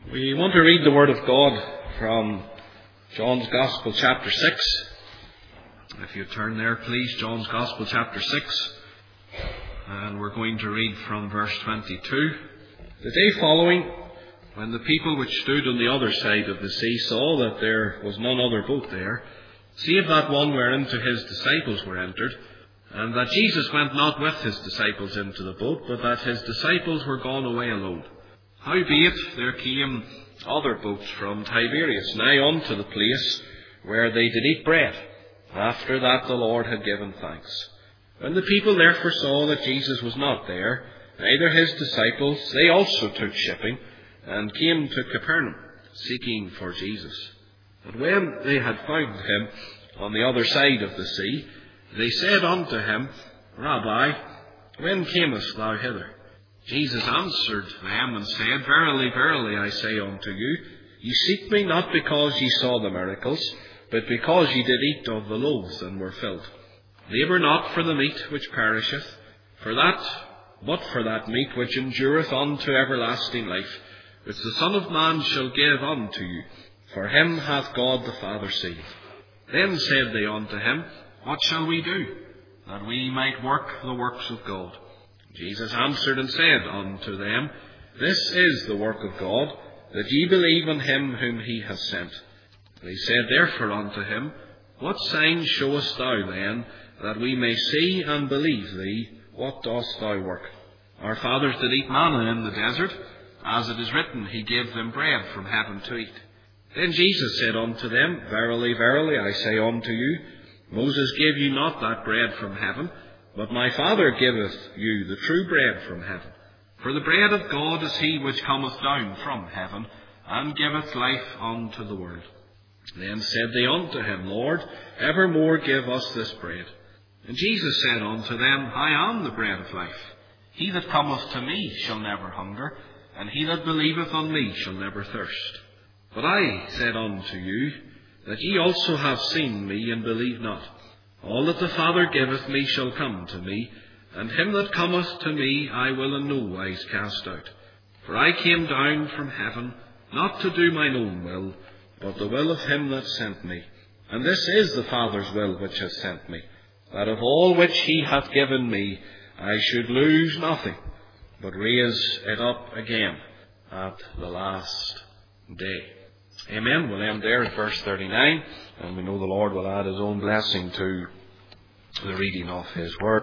We want to read the Word of God from John's Gospel, chapter 6. If you turn there, please, John's Gospel, chapter 6. And we're going to read from verse 22. The day following, when the people which stood on the other side of the sea saw that there was none other boat there, save that one whereinto his disciples were entered, and that Jesus went not with his disciples into the boat, but that his disciples were gone away alone. Howbeit there came other boats from Tiberias nigh unto the place where they did eat bread, after that the Lord had given thanks. When the people therefore saw that Jesus was not there, neither his disciples, they also took shipping, and came to Capernaum, seeking for Jesus. But when they had found him on the other side of the sea, they said unto him, Rabbi, when camest thou hither? Jesus answered them and said, Verily, verily, I say unto you, ye seek me not because ye saw the miracles, but because ye did eat of the loaves and were filled. Labour not for the meat which perisheth, but for that meat which endureth unto everlasting life, which the Son of Man shall give unto you. For him hath God the Father saved. Then said they unto him, What shall we do, that we might work the works of God? Jesus answered and said unto them, This is the work of God, that ye believe on him whom he hath sent. They said therefore unto him, What sign showest thou then, that we may see and believe thee? What dost thou work? Our fathers did eat manna in the desert, as it is written, He gave them bread from heaven to eat. Then Jesus said unto them, Verily, verily, I say unto you, Moses gave you not that bread from heaven, but my Father giveth you the true bread from heaven. For the bread of God is he which cometh down from heaven, and giveth life unto the world. Then said they unto him, Lord, evermore give us this bread. And Jesus said unto them, I am the bread of life. He that cometh to me shall never hunger, and he that believeth on me shall never thirst. But I said unto you, that ye also have seen me, and believe not. All that the Father giveth me shall come to me, and him that cometh to me I will in no wise cast out. For I came down from heaven, not to do mine own will, but the will of him that sent me. And this is the Father's will which hath sent me, that of all which he hath given me I should lose nothing, but raise it up again at the last day. Amen. We'll end there at verse 39, and we know the Lord will add his own blessing to the reading of his word.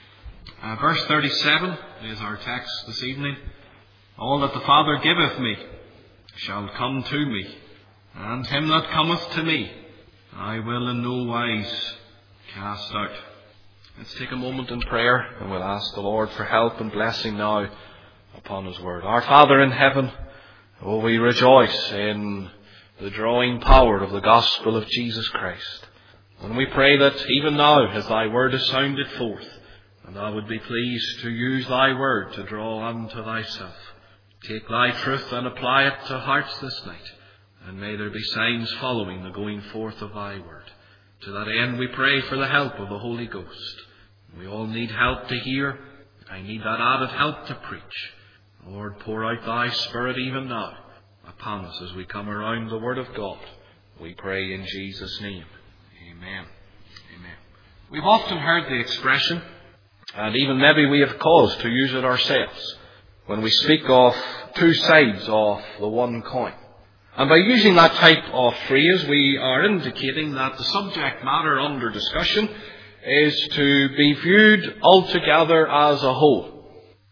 Verse 37 is our text this evening. All that the Father giveth me shall come to me, and him that cometh to me I will in no wise cast out. Let's take a moment in prayer, and we'll ask the Lord for help and blessing now upon his word. Our Father in heaven, we rejoice in the drawing power of the gospel of Jesus Christ. And we pray that even now, as thy word is sounded forth, and thou would be pleased to use thy word to draw unto thyself. Take thy truth and apply it to hearts this night, and may there be signs following the going forth of thy word. To that end we pray for the help of the Holy Ghost. We all need help to hear. I need that added help to preach. Lord, pour out thy Spirit even now upon us as we come around the Word of God. We pray in Jesus' name. Amen. Amen. We've often heard the expression, and even maybe we have cause to use it ourselves, when we speak of two sides of the one coin. And by using that type of phrase, we are indicating that the subject matter under discussion is to be viewed altogether as a whole.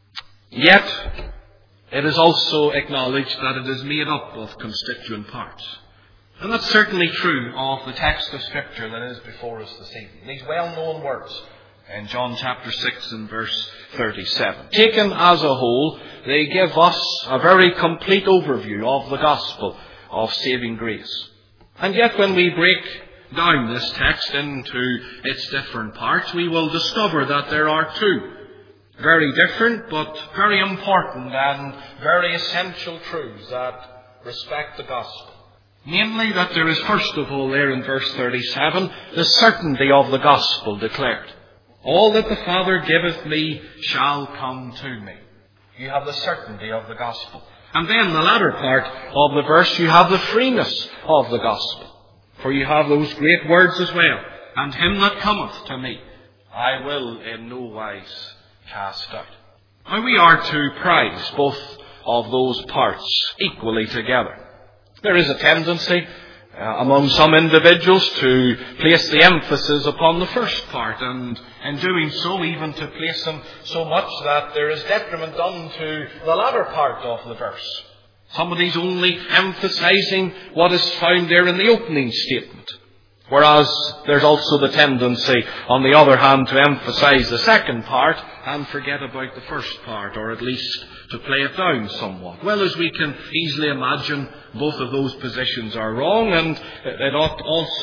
Yet, it is also acknowledged that it is made up of constituent parts. And that's certainly true of the text of Scripture that is before us this evening. These well-known words in John chapter 6 and verse 37. Taken as a whole, they give us a very complete overview of the gospel of saving grace. And yet when we break down this text into its different parts, we will discover that there are two very different but very important and very essential truths that respect the gospel. Namely, that there is first of all there in verse 37 the certainty of the gospel declared. All that the Father giveth me shall come to me. You have the certainty of the gospel. And then the latter part of the verse, you have the freeness of the gospel. For you have those great words as well. And him that cometh to me, I will in no wise cast out. Now we are to prize both of those parts equally together. There is a tendency among some individuals to place the emphasis upon the first part, and in doing so even to place them so much that there is detriment done to the latter part of the verse. Somebody's only emphasizing what is found there in the opening statement. Whereas there's also the tendency, on the other hand, to emphasize the second part and forget about the first part, or at least to play it down somewhat. Well, as we can easily imagine, both of those positions are wrong, and it ought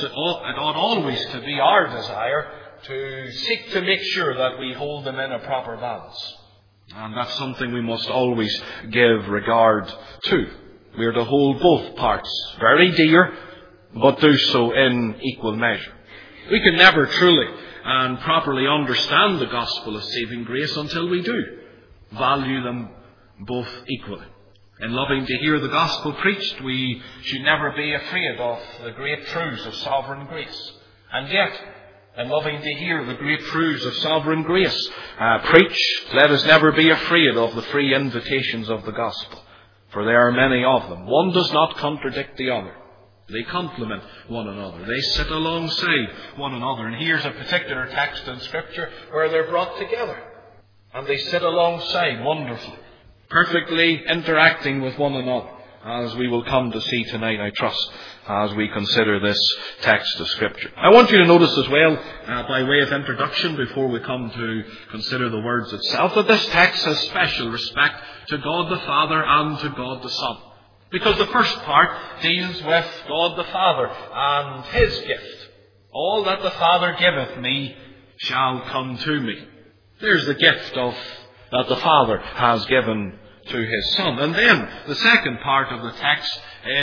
always to be our desire to seek to make sure that we hold them in a proper balance. And that's something we must always give regard to. We are to hold both parts very dear, but do so in equal measure. We can never truly and properly understand the gospel of saving grace until we do value them both equally. In loving to hear the gospel preached, we should never be afraid of the great truths of sovereign grace. And yet, in loving to hear the great truths of sovereign grace preached, let us never be afraid of the free invitations of the gospel. For there are many of them. One does not contradict the other. They complement one another. They sit alongside one another. And here's a particular text in Scripture where they're brought together. And they sit alongside wonderfully, perfectly interacting with one another, as we will come to see tonight, I trust, as we consider this text of Scripture. I want you to notice as well, by way of introduction, before we come to consider the words itself, that this text has special respect to God the Father and to God the Son. Because the first part deals with God the Father and His gift. All that the Father giveth me shall come to me. There's the gift that the Father has given to His Son. And then the second part of the text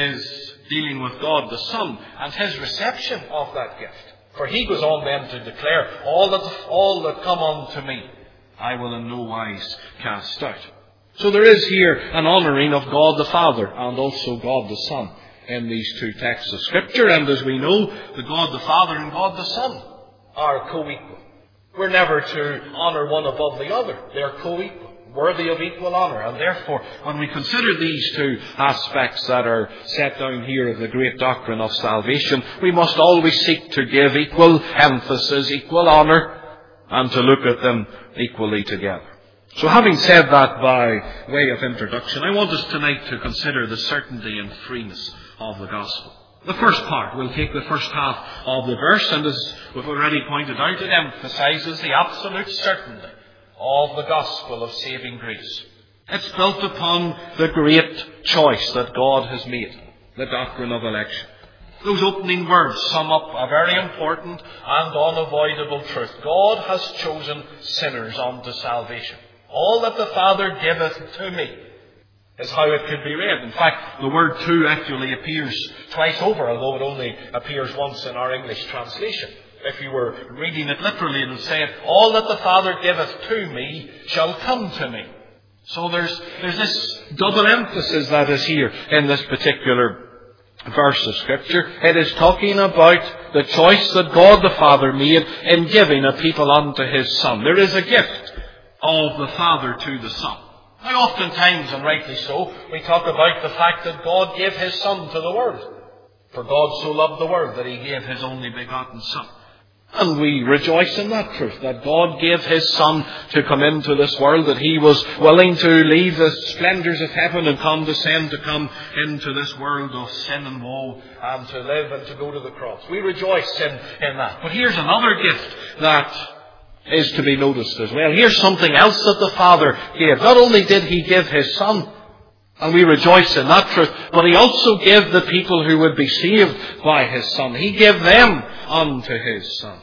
is dealing with God the Son and His reception of that gift. For He goes on then to declare, all that come unto me, I will in no wise cast out. So there is here an honouring of God the Father and also God the Son in these two texts of Scripture. And as we know, the God the Father and God the Son are co-equal. We're never to honour one above the other. They're co-equal, worthy of equal honour. And therefore, when we consider these two aspects that are set down here of the great doctrine of salvation, we must always seek to give equal emphasis, equal honour, and to look at them equally together. So having said that by way of introduction, I want us tonight to consider the certainty and freeness of the gospel. The first part, we'll take the first half of the verse, and as we've already pointed out, it emphasizes the absolute certainty of the gospel of saving grace. It's built upon the great choice that God has made, the doctrine of election. Those opening words sum up a very important and unavoidable truth. God has chosen sinners unto salvation. All that the Father giveth to me is how it could be read. In fact, the word to actually appears twice over, although it only appears once in our English translation. If you were reading it literally, it would say, all that the Father giveth to me shall come to me. So there's this double emphasis that is here in this particular verse of Scripture. It is talking about the choice that God the Father made in giving a people unto His Son. There is a gift of the Father to the Son. Now oftentimes, and rightly so, we talk about the fact that God gave His Son to the world. For God so loved the world that He gave His only begotten Son. And we rejoice in that truth, that God gave His Son to come into this world, that He was willing to leave the splendours of heaven and condescend to come into this world of sin and woe and to live and to go to the cross. We rejoice in that. But here's another gift that is to be noticed as well. Here's something else that the Father gave. Not only did He give His Son, and we rejoice in that truth, but He also gave the people who would be saved by His Son. He gave them unto His Son.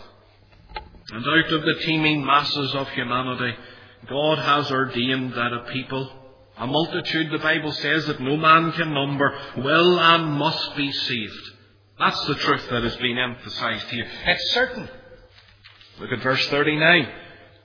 And out of the teeming masses of humanity, God has ordained that a people, a multitude, the Bible says, that no man can number, will and must be saved. That's the truth that is being emphasized here. It's certain. Look at verse 39.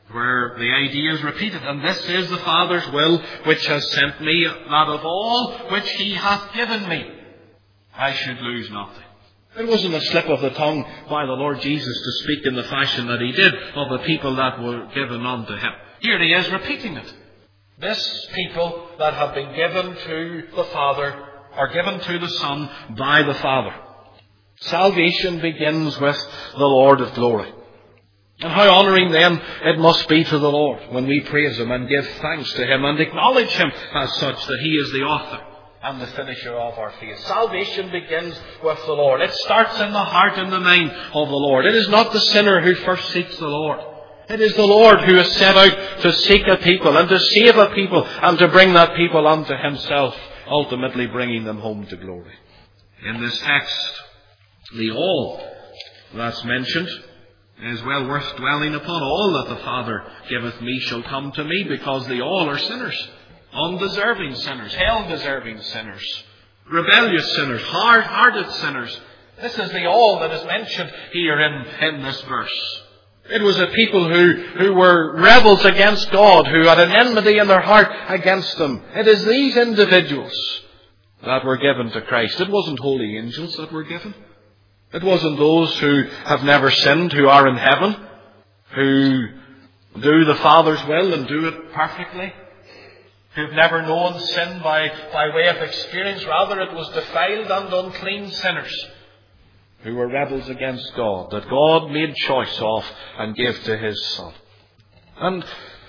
where the idea is repeated. And this is the Father's will which has sent me, that of all which he hath given me, I should lose nothing. It wasn't a slip of the tongue by the Lord Jesus to speak in the fashion that he did of the people that were given unto him. Here he is repeating it. This people that have been given to the Father are given to the Son by the Father. Salvation begins with the Lord of glory. And how honouring then it must be to the Lord when we praise him and give thanks to him and acknowledge him as such that he is the author and the finisher of our faith. Salvation begins with the Lord. It starts in the heart and the mind of the Lord. It is not the sinner who first seeks the Lord. It is the Lord who is set out to seek a people and to save a people and to bring that people unto himself, ultimately bringing them home to glory. In this text, the all that's mentioned is well worth dwelling upon. All that the Father giveth me shall come to me, because they all are sinners. Undeserving sinners, hell-deserving sinners, rebellious sinners, hard-hearted sinners. This is the all that is mentioned here in this verse. It was a people who were rebels against God, who had an enmity in their heart against them. It is these individuals that were given to Christ. It wasn't holy angels that were given. It wasn't those who have never sinned, who are in heaven, who do the Father's will and do it perfectly, who've never known sin by way of experience. Rather, it was defiled and unclean sinners who were rebels against God, that God made choice of and gave to his Son. And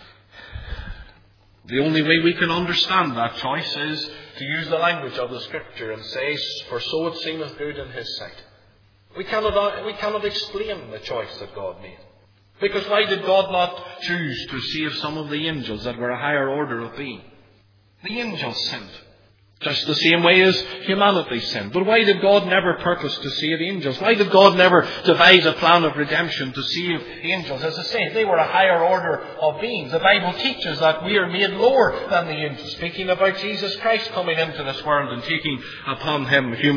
the only way we can understand that choice is to use the language of the Scripture and say, for so it seemeth good in his sight. We cannot explain the choice that God made. Because why did God not choose to save some of the angels that were a higher order of being? The angels sinned, just the same way as humanity sinned. But why did God never purpose to save angels? Why did God never devise a plan of redemption to save angels? As I say, they were a higher order of beings. The Bible teaches that we are made lower than the angels, speaking about Jesus Christ coming into this world and taking upon him a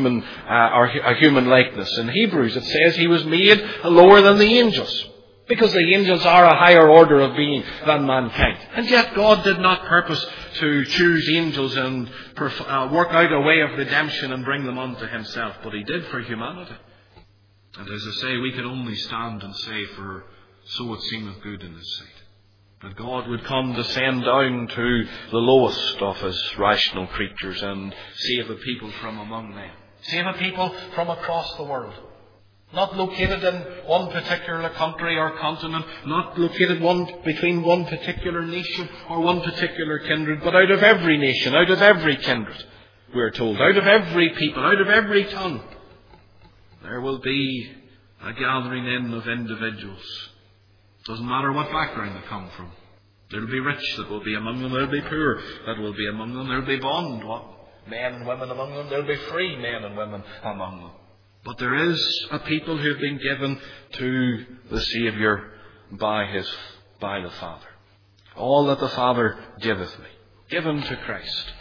human likeness. In Hebrews it says he was made lower than the angels, because the angels are a higher order of being than mankind. And yet God did not purpose to choose angels and work out a way of redemption and bring them unto himself. But he did for humanity. And as I say, we can only stand and say, for so it seemeth good in his sight. That God would condescend down to the lowest of his rational creatures and save a people from among them. Save a people from across the world. Not located in one particular country or continent, not located between one particular nation or one particular kindred, but out of every nation, out of every kindred, we're told, out of every people, out of every tongue, there will be a gathering in of individuals. Doesn't matter what background they come from. There will be rich that will be among them, there will be poor that will be among them, there will be bond men and women among them, there will be free men and women among them. But there is a people who have been given to the Saviour by the Father. All that the Father giveth me, given to Christ.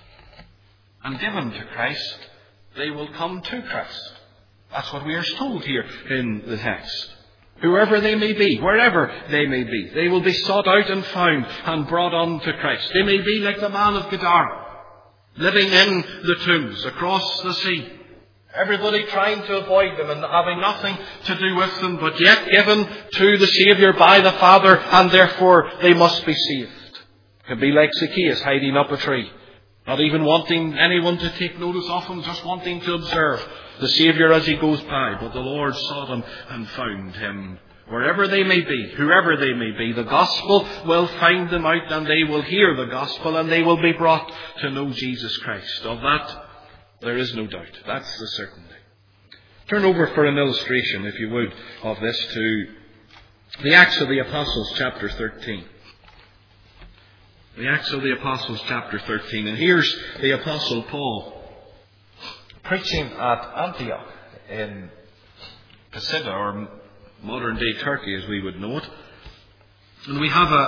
And given to Christ, they will come to Christ. That's what we are told here in the text. Whoever they may be, wherever they may be, they will be sought out and found and brought on to Christ. They may be like the man of Gadara, living in the tombs across the sea. Everybody trying to avoid them and having nothing to do with them, but yet given to the Saviour by the Father, and therefore they must be saved. It can be like Zacchaeus hiding up a tree, not even wanting anyone to take notice of him, just wanting to observe the Saviour as he goes by. But the Lord sought him and found him. Wherever they may be, whoever they may be, the gospel will find them out, and they will hear the gospel, and they will be brought to know Jesus Christ. Of that there is no doubt. That's the certainty. Turn over for an illustration, if you would, of this to the Acts of the Apostles, chapter 13. The Acts of the Apostles, chapter 13. And here's the Apostle Paul preaching at Antioch in Pisidia, or modern-day Turkey as we would know it. And we have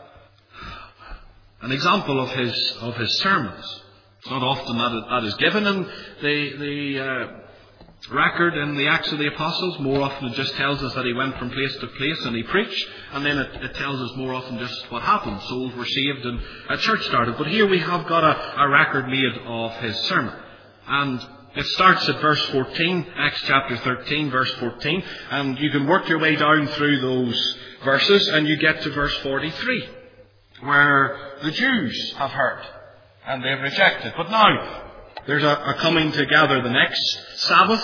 an example of his sermons. It's not often that is given in the record in the Acts of the Apostles. More often it just tells us that he went from place to place and he preached, and then it tells us more often just what happened. Souls were saved and a church started. But here we have got a record made of his sermon. And it starts at verse 14, Acts chapter 13, verse 14, and you can work your way down through those verses and you get to verse 43, where the Jews have heard and they've rejected. But now, there's a coming together the next Sabbath,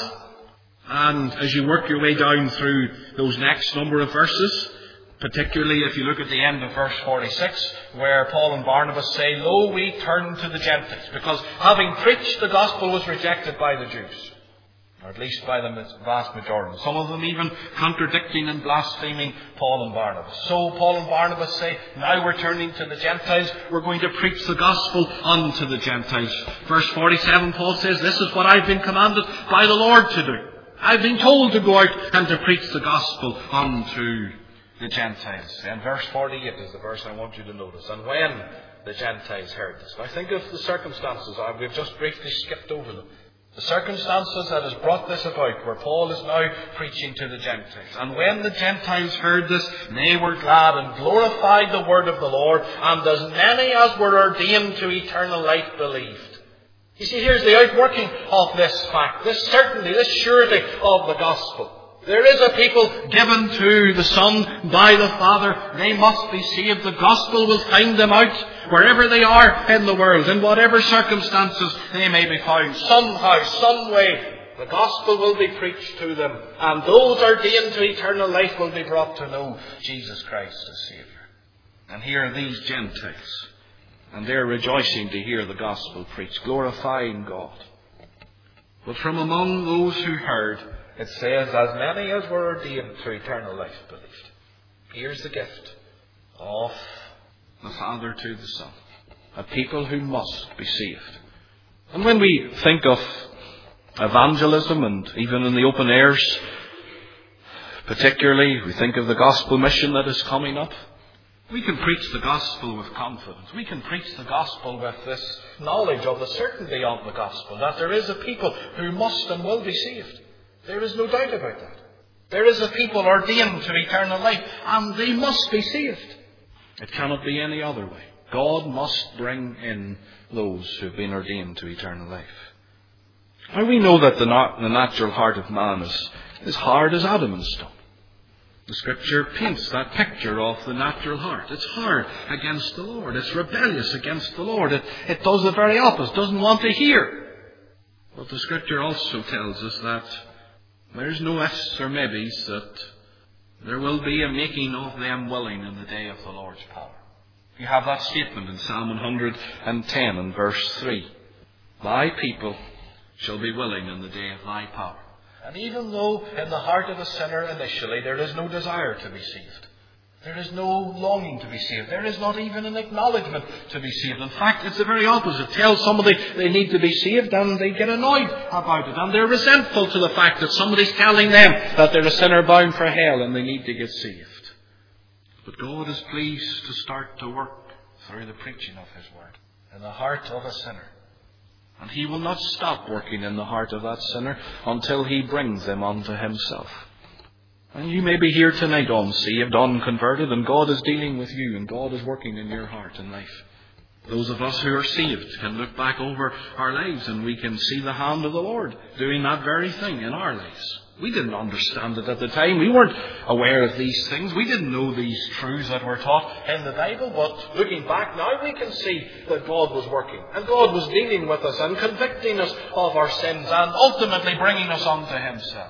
and as you work your way down through those next number of verses, particularly if you look at the end of verse 46, where Paul and Barnabas say, "Lo, we turn to the Gentiles," because having preached, the gospel was rejected by the Jews, or at least by the vast majority. Some of them even contradicting and blaspheming Paul and Barnabas. So Paul and Barnabas say, now we're turning to the Gentiles. We're going to preach the gospel unto the Gentiles. Verse 47, Paul says, "This is what I've been commanded by the Lord to do. I've been told to go out and to preach the gospel unto the Gentiles." And verse 48 is the verse I want you to notice. "And when the Gentiles heard this." Now think of the circumstances. We've just briefly skipped over them. The circumstances that has brought this about, where Paul is now preaching to the Gentiles. "And when the Gentiles heard this, they were glad and glorified the word of the Lord, and as many as were ordained to eternal life believed." You see, here's the outworking of this fact, this certainty, this surety of the gospel. There is a people given to the Son by the Father. They must be saved. The gospel will find them out wherever they are in the world, in whatever circumstances they may be found. Somehow, some way, the gospel will be preached to them, and those ordained to eternal life will be brought to know Jesus Christ as Saviour. And here are these Gentiles, and they're rejoicing to hear the gospel preached, glorifying God. But from among those who heard, it says, as many as were ordained to eternal life believed. Here's the gift of the Father to the Son. A people who must be saved. And when we think of evangelism, and even in the open airs, particularly, we think of the gospel mission that is coming up. We can preach the gospel with confidence. We can preach the gospel with this knowledge of the certainty of the gospel, that there is a people who must and will be saved. There is no doubt about that. There is a people ordained to eternal life, and they must be saved. It cannot be any other way. God must bring in those who have been ordained to eternal life. And we know that the natural heart of man is as hard as adamant stone. The Scripture paints that picture of the natural heart. It's hard against the Lord. It's rebellious against the Lord. It does the very opposite. Doesn't want to hear. But the Scripture also tells us that there's no ifs or maybes, that there will be a making of them willing in the day of the Lord's power. You have that statement in Psalm 110 and verse 3. "Thy people shall be willing in the day of thy power." And even though in the heart of a sinner initially there is no desire to be saved, there is no longing to be saved, there is not even an acknowledgement to be saved. In fact, it's the very opposite. Tell somebody they need to be saved and they get annoyed about it, and they're resentful to the fact that somebody's telling them that they're a sinner bound for hell and they need to get saved. But God is pleased to start to work through the preaching of His word in the heart of a sinner. And He will not stop working in the heart of that sinner until He brings them unto Himself. And you may be here tonight unsaved, unconverted, and God is dealing with you, and God is working in your heart and life. Those of us who are saved can look back over our lives and we can see the hand of the Lord doing that very thing in our lives. We didn't understand it at the time. We weren't aware of these things. We didn't know these truths that were taught in the Bible. But looking back now, we can see that God was working. And God was dealing with us and convicting us of our sins and ultimately bringing us unto Himself.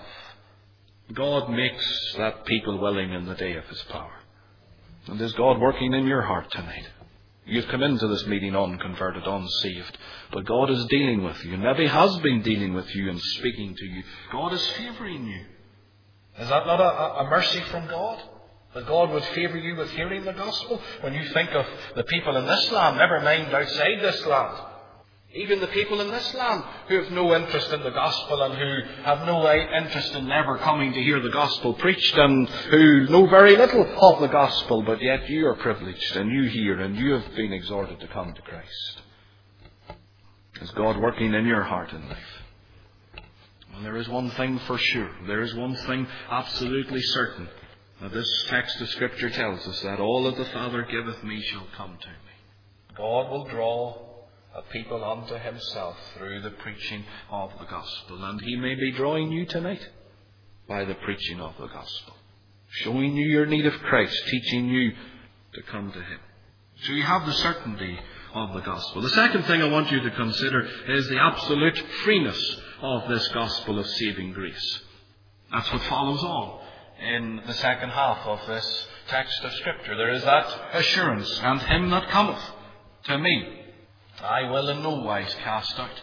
God makes that people willing in the day of His power. And is God working in your heart tonight? You've come into this meeting unconverted, unsaved, but God is dealing with you. Maybe has been dealing with you and speaking to you. God is favouring you. Is that not a mercy from God? That God would favour you with hearing the gospel? When you think of the people in this land, never mind outside this land. Even the people in this land who have no interest in the gospel and who have no interest in never coming to hear the gospel preached and who know very little of the gospel, but yet you are privileged and you hear and you have been exhorted to come to Christ. Is God working in your heart and life? And there is one thing for sure. There is one thing absolutely certain. That this text of Scripture tells us, that all that the Father giveth me shall come to me. God will draw a people unto himself through the preaching of the gospel. And he may be drawing you tonight by the preaching of the gospel. Showing you your need of Christ, teaching you to come to him. So you have the certainty of the gospel. The second thing I want you to consider is the absolute freeness of this gospel of saving grace. That's what follows on in the second half of this text of Scripture. There is that assurance, and him that cometh to me, I will in no wise cast out.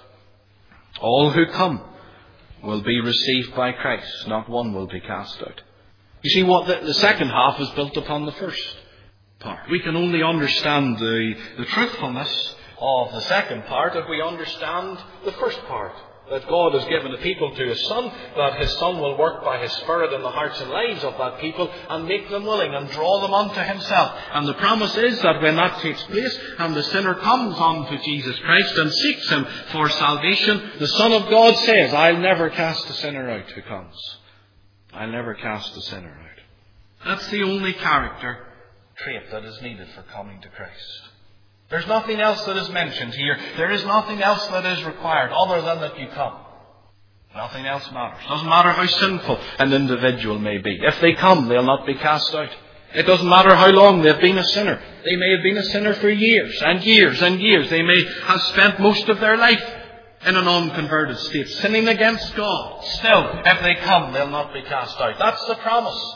All who come will be received by Christ. Not one will be cast out. You see, what the second half is built upon the first part. We can only understand the truthfulness of the second part if we understand the first part. That God has given the people to his Son, that his Son will work by his Spirit in the hearts and lives of that people and make them willing and draw them unto himself. And the promise is that when that takes place and the sinner comes unto Jesus Christ and seeks him for salvation, the Son of God says, I'll never cast a sinner out who comes. I'll never cast a sinner out. That's the only character trait that is needed for coming to Christ. There's nothing else that is mentioned here. There is nothing else that is required other than that you come. Nothing else matters. Doesn't matter how sinful an individual may be. If they come, they'll not be cast out. It doesn't matter how long they've been a sinner. They may have been a sinner for years and years and years. They may have spent most of their life in an unconverted state, sinning against God. Still, if they come, they'll not be cast out. That's the promise.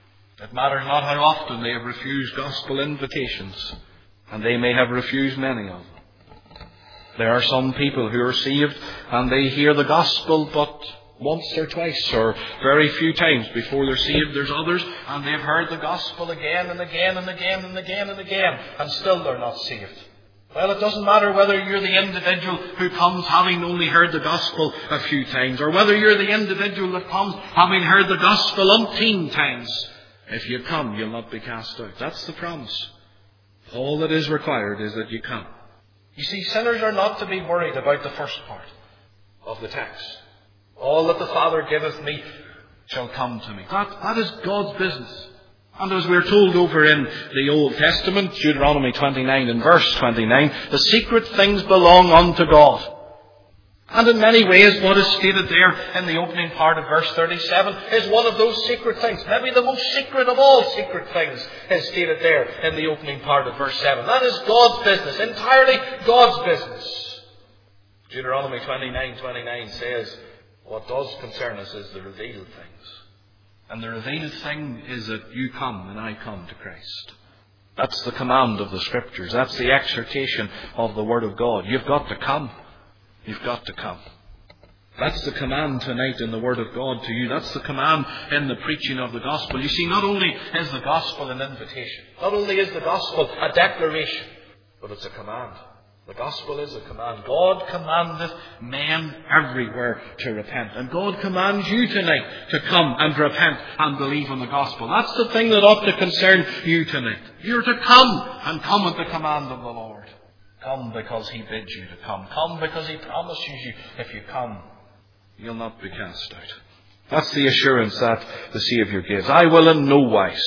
It matters not how often they have refused gospel invitations. And they may have refused many of them. There are some people who are saved and they hear the gospel but once or twice or very few times before they're saved. There's others and they've heard the gospel again and again and again and again and again and still they're not saved. Well, it doesn't matter whether you're the individual who comes having only heard the gospel a few times or whether you're the individual that comes having heard the gospel umpteen times. If you come, you'll not be cast out. That's the promise. All that is required is that you come. You see, sinners are not to be worried about the first part of the text. All that the Father giveth me shall come to me. That is God's business. And as we're told over in the Old Testament, Deuteronomy 29 and verse 29, the secret things belong unto God. And in many ways, what is stated there in the opening part of verse 37 is one of those secret things. Maybe the most secret of all secret things is stated there in the opening part of verse 7. That is God's business, entirely God's business. Deuteronomy 29:29 says, what does concern us is the revealed things. And the revealed thing is that you come and I come to Christ. That's the command of the Scriptures. That's the exhortation of the Word of God. You've got to come. You've got to come. That's the command tonight in the Word of God to you. That's the command in the preaching of the gospel. You see, not only is the gospel an invitation, not only is the gospel a declaration, but it's a command. The gospel is a command. God commandeth men everywhere to repent. And God commands you tonight to come and repent and believe in the gospel. That's the thing that ought to concern you tonight. You're to come and come at the command of the Lord. Come because he bids you to come. Come because he promises you, if you come, you'll not be cast out. That's the assurance that the Saviour gives. I will in no wise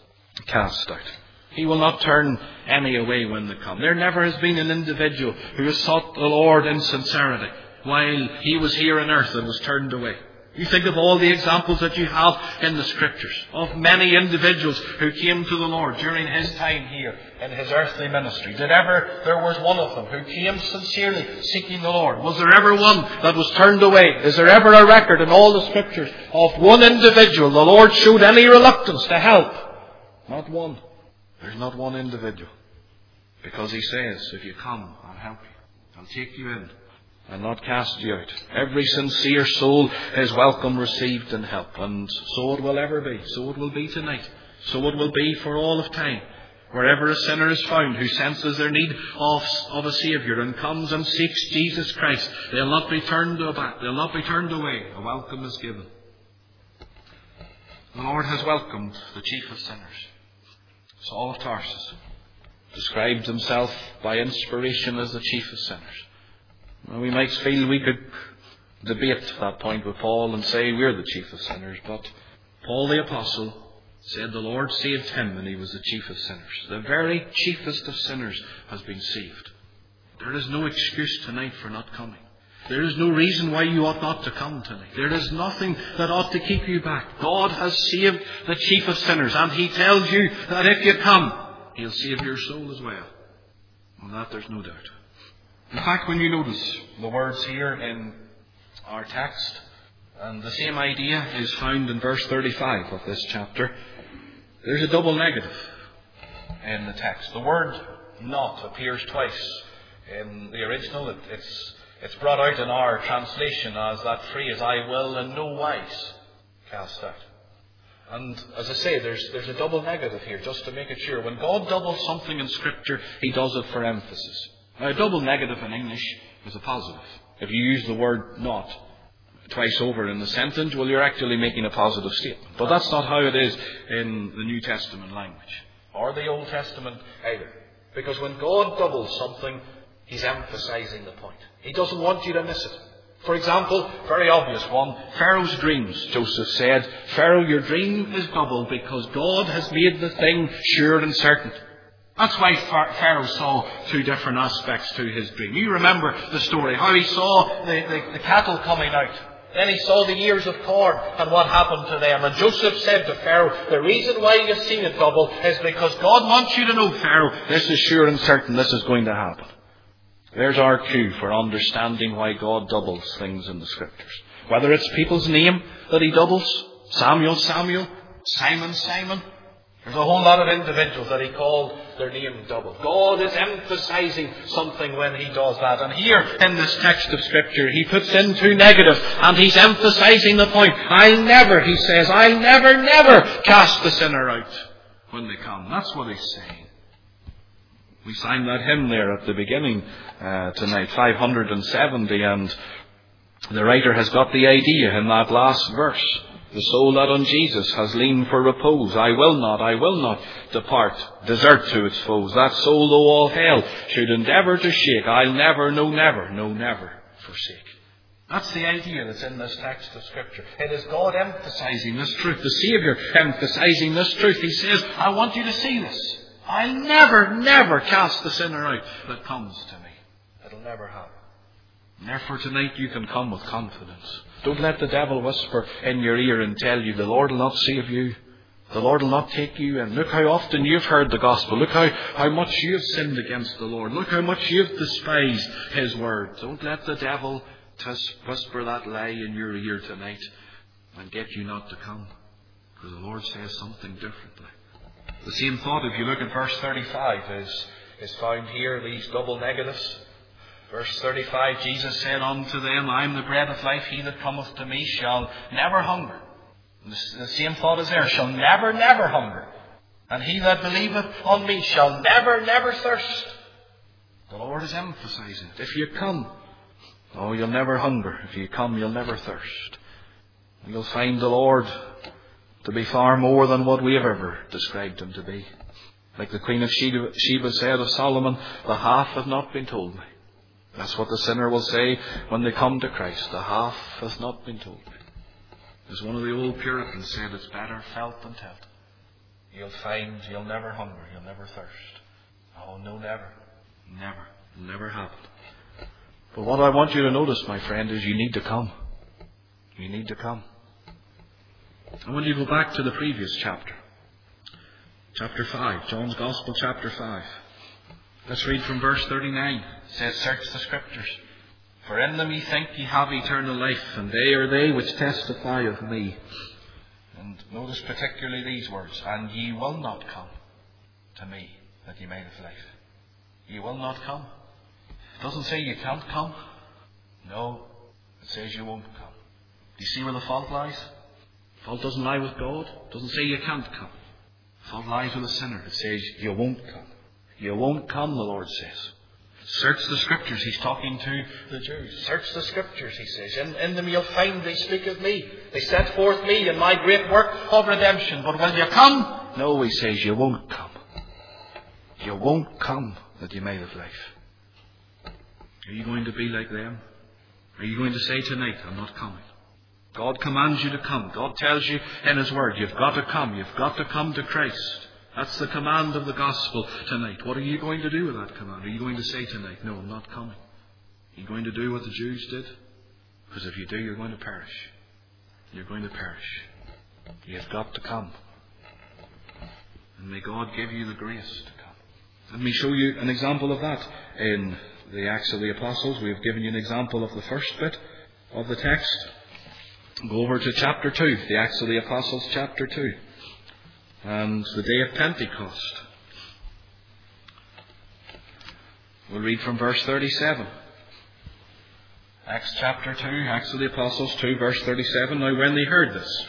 cast out. He will not turn any away when they come. There never has been an individual who has sought the Lord in sincerity while he was here on earth and was turned away. You think of all the examples that you have in the Scriptures of many individuals who came to the Lord during his time here in his earthly ministry. Did ever there was one of them who came sincerely seeking the Lord? Was there ever one that was turned away? Is there ever a record in all the Scriptures of one individual the Lord showed any reluctance to help? Not one. There's not one individual. Because he says, if you come, I'll help you. I'll take you in. And not cast you out. Every sincere soul is welcome, received, and help. And so it will ever be. So it will be tonight. So it will be for all of time. Wherever a sinner is found who senses their need of a Saviour and comes and seeks Jesus Christ, they'll not be turned back. They'll not be turned away. A welcome is given. The Lord has welcomed the chief of sinners. Saul of Tarsus described himself by inspiration as the chief of sinners. We might feel we could debate that point with Paul and say we're the chief of sinners. But Paul the Apostle said the Lord saved him and he was the chief of sinners. The very chiefest of sinners has been saved. There is no excuse tonight for not coming. There is no reason why you ought not to come tonight. There is nothing that ought to keep you back. God has saved the chief of sinners, and He tells you that if you come, He'll save your soul as well. On that there's no doubt. In fact, when you notice the words here in our text, and the same idea is found in verse 35 of this chapter, there's a double negative in the text. The word not appears twice in the original. It's brought out in our translation as that phrase, I will in no wise cast out. And as I say, there's a double negative here, just to make it sure. When God doubles something in Scripture, He does it for emphasis. Now, a double negative in English is a positive. If you use the word not twice over in the sentence, well, you're actually making a positive statement. But that's not how it is in the New Testament language, or the Old Testament either. Because when God doubles something, He's emphasizing the point. He doesn't want you to miss it. For example, very obvious one, Pharaoh's dreams. Joseph said, Pharaoh, your dream is double because God has made the thing sure and certain. That's why Pharaoh saw two different aspects to his dream. You remember the story, how he saw the cattle coming out. Then he saw the ears of corn and what happened to them. And Joseph said to Pharaoh, the reason why you've seen it double is because God wants you to know, Pharaoh, this is sure and certain, this is going to happen. There's our cue for understanding why God doubles things in the Scriptures. Whether it's people's name that He doubles, Samuel, Samuel, Simon, Simon. There's a whole lot of individuals that He called their name double. God is emphasizing something when He does that. And here in this text of Scripture, He puts in two negatives and He's emphasizing the point. I'll never, He says, I'll never cast the sinner out when they come. That's what He's saying. We sang that hymn there at the beginning tonight, 570, and the writer has got the idea in that last verse. The soul that on Jesus has leaned for repose, I will not desert to its foes. That soul, though all hell should endeavour to shake, I'll never forsake. That's the idea that's in this text of Scripture. It is God emphasizing this truth, the Saviour emphasizing this truth. He says, I want you to see this. I'll never cast the sinner out that comes to me. It'll never happen. And therefore tonight you can come with confidence. Don't let the devil whisper in your ear and tell you the Lord will not save you. The Lord will not take you in. Look how often you've heard the gospel. Look how much you've sinned against the Lord. Look how much you've despised His word. Don't let the devil whisper that lie in your ear tonight and get you not to come. Because the Lord says something differently. The same thought, if you look at verse 35, is found here, these double negatives. Verse 35, Jesus said unto them, I am the bread of life. He that cometh to me shall never hunger. And the same thought is there, shall never hunger. And he that believeth on me shall never thirst. The Lord is emphasizing it. If you come, you'll never hunger. If you come, you'll never thirst. And you'll find the Lord to be far more than what we have ever described Him to be. Like the Queen of Sheba said of Solomon, the half hath not been told me. That's what the sinner will say when they come to Christ. The half hath not been told me. As one of the old Puritans said, it's better felt than told. You'll find you'll never hunger, you'll never thirst. Oh, no, never. It'll never happen. But what I want you to notice, my friend, is you need to come. You need to come. I want you to go back to the previous chapter. Chapter 5, John's Gospel, chapter 5. Let's read from verse 39. It says, search the Scriptures, for in them ye think ye have eternal life, and they are they which testify of me. And notice particularly these words, and ye will not come to me, that ye may have life. Ye will not come. It doesn't say you can't come. No, it says you won't come. Do you see where the fault lies? The fault doesn't lie with God. It doesn't say you can't come. The fault lies with the sinner. It says you won't come. You won't come, the Lord says. Search the Scriptures. He's talking to the Jews. Search the Scriptures, he says. In them you'll find they speak of me. They set forth me and my great work of redemption. But will you come? No, he says, you won't come. You won't come that you may have life. Are you going to be like them? Are you going to say tonight, I'm not coming? God commands you to come. God tells you in His Word, you've got to come. You've got to come to Christ. That's the command of the gospel tonight. What are you going to do with that command? Are you going to say tonight, no, I'm not coming? Are you going to do what the Jews did? Because if you do, you're going to perish. You're going to perish. You've got to come. And may God give you the grace to come. Let me show you an example of that in the Acts of the Apostles. We have given you an example of the first bit of the text. Go over to chapter 2, the Acts of the Apostles, chapter 2, and the day of Pentecost. We'll read from verse 37. Acts chapter 2, Acts of the Apostles 2, verse 37. Now when they heard this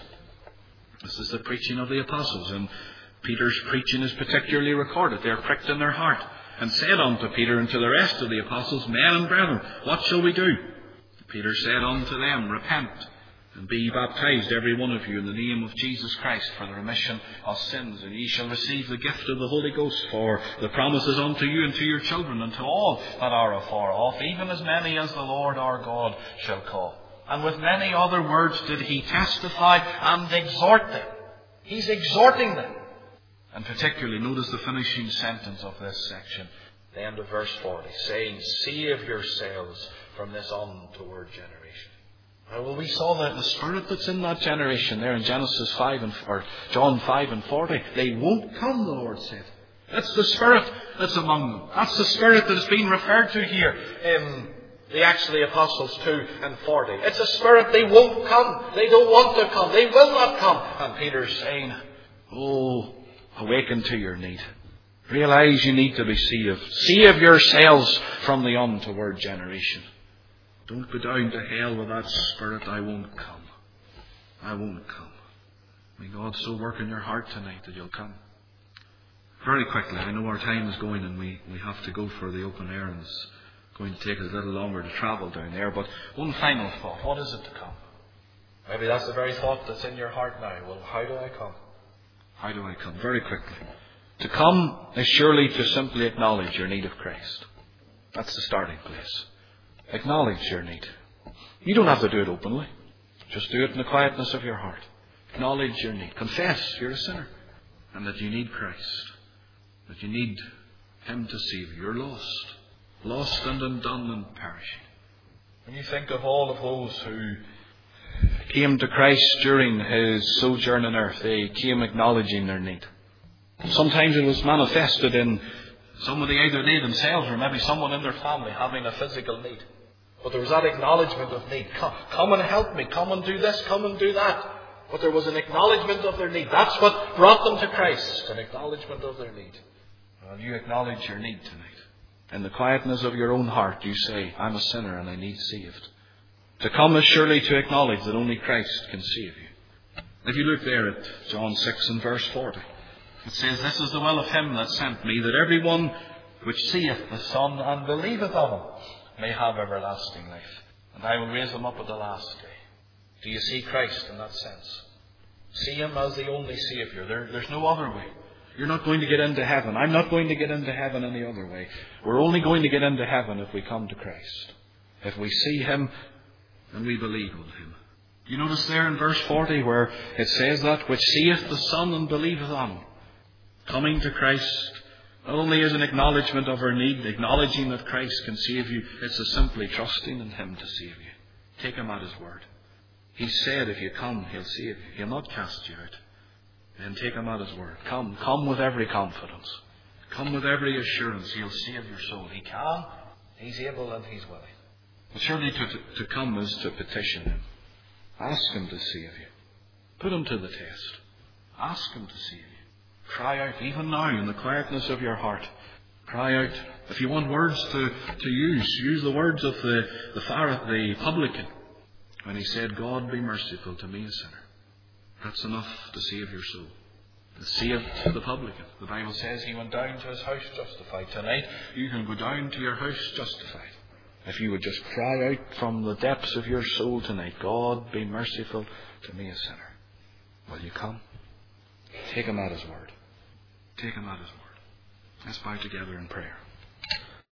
is the preaching of the apostles, and Peter's preaching is particularly recorded. They are pricked in their heart, and said unto Peter and to the rest of the apostles, Men and brethren, what shall we do? Peter said unto them, Repent, and be ye baptized every one of you in the name of Jesus Christ for the remission of sins, and ye shall receive the gift of the Holy Ghost, for the promise is unto you and to your children and to all that are afar off, even as many as the Lord our God shall call. And with many other words did he testify and exhort them. He's exhorting them. And particularly, notice the finishing sentence of this section, the end of verse 40, saying, Save yourselves from this untoward generation. Well, we saw the spirit that's in that generation there in Genesis 5 or John 5 and 40. They won't come, the Lord said. That's the spirit that's among them. That's the spirit that is being referred to here in the Acts of the Apostles 2 and 40. It's a spirit they won't come. They don't want to come. They will not come. And Peter's saying, oh, awaken to your need. Realize you need to be saved. Save yourselves from the untoward generation. Don't go down to hell with that spirit. I won't come. I won't come. May God so work in your heart tonight that you'll come. Very quickly, I know our time is going and we have to go for the open air, and it's going to take us a little longer to travel down there. But one final thought. What is it to come? Maybe that's the very thought that's in your heart now. Well, how do I come? How do I come? Very quickly. To come is surely to simply acknowledge your need of Christ. That's the starting place. Acknowledge your need. You don't have to do it openly. Just do it in the quietness of your heart. Acknowledge your need. Confess you're a sinner and that you need Christ. That you need Him to save you. You're lost. Lost and undone and perishing. When you think of all of those who came to Christ during His sojourn on earth, they came acknowledging their need. Sometimes it was manifested in somebody, either they themselves or maybe someone in their family, having a physical need. But there was that acknowledgement of need. Come and help me. Come and do this. Come and do that. But there was an acknowledgement of their need. That's what brought them to Christ. An acknowledgement of their need. Well, you acknowledge your need tonight. In the quietness of your own heart, you say, I'm a sinner and I need saved. To come is surely to acknowledge that only Christ can save you. If you look there at John 6 and verse 40, it says, This is the will of Him that sent me, that every one which seeth the Son and believeth on Him may have everlasting life, and I will raise him up at the last day. Do you see Christ in that sense? See Him as the only Saviour. There's no other way. You're not going to get into heaven. I'm not going to get into heaven any other way. We're only going to get into heaven if we come to Christ. If we see Him and we believe on Him. You notice there in verse 40 where it says that, which seeth the Son and believeth on Him. Coming to Christ not only is an acknowledgement of our need, acknowledging that Christ can save you, it's a simply trusting in Him to save you. Take Him at His word. He said if you come, He'll save you. He'll not cast you out. And take Him at His word. Come with every confidence. Come with every assurance. He'll save your soul. He can, He's able, and He's willing. But surely to come is to petition Him. Ask Him to save you. Put Him to the test. Ask Him to save you. Cry out, even now, in the quietness of your heart. Cry out. If you want words to use the words of the publican when he said, God be merciful to me, a sinner. That's enough to save your soul. To save the publican. The Bible says he went down to his house justified. Tonight, you can go down to your house justified. If you would just cry out from the depths of your soul tonight, God be merciful to me, a sinner. Will you come? Take Him at His word. Take Him at His word. Let's bow together in prayer.